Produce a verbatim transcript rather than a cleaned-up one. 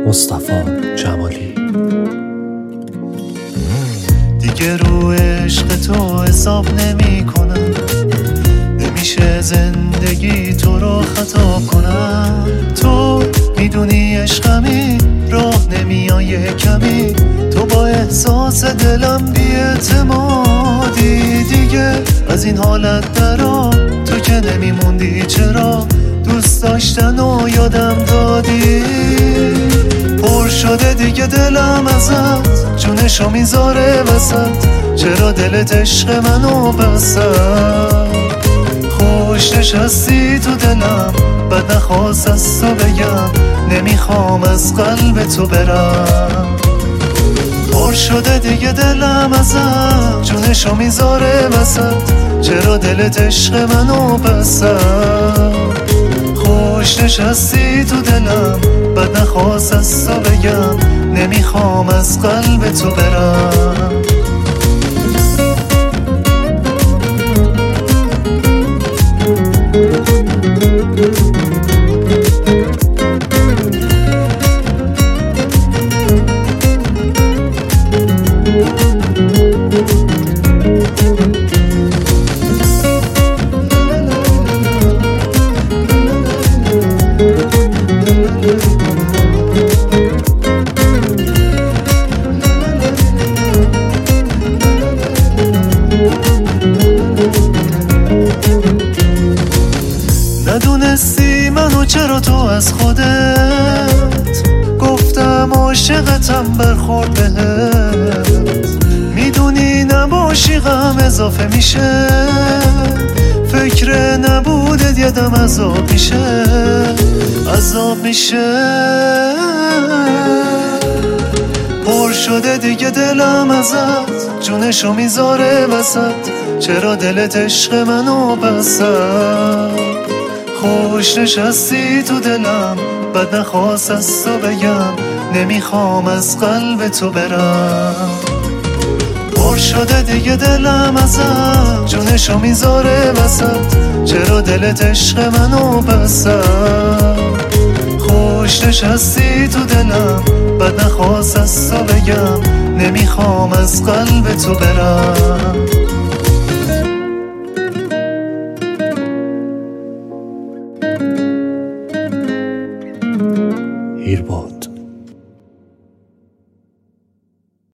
مصطفی جمالی. دیگه رو عشق تو حساب نمی کنم، نمیشه زندگی تو رو خطاب کنم. تو میدونی عشقمی راه نمیای کمی، تو با احساس دلم بی‌اعتمادی. دیگه از این حالت درا تو که نمیموندی، چرا دوست داشتن و یادم دادی؟ پر شده دیگه دلم ازت، جونشو میذاره وسط، چرا دلت عشق منو بسد؟ خوش نشستی تو دلم، بد نخواست از تو بگم، نمیخوام از قلب تو برم. پر شده دیگه دلم ازت، جونشو میذاره وسط، چرا دلت عشق منو بسد؟ خوش نشستی تو دلم، بد نخواست از تو بگم، نمیخوام از قلب تو برم. ندونستی منو چرا تو از خودت، گفتم عاشقتم برخورد بهت. میدونی نباشی غم اضافه میشه، فکر نبودت یادم عذاب میشه، عذاب میشه. پر شده دیگه دلم ازت، جونشو میذاره وسط، چرا دلت عشق منو بسد؟ خوش نشستی تو دلم، بد نخواست از تو بگم، نمیخوام از قلب تو برم. پر شده دیگه دلم ازت، جونشو میذاره وسط، چرا دلت عشق منو بسد؟ خوش نشستی تو دلم، بد نخواست از تو بگم، نمیخوام از قلب تو برم.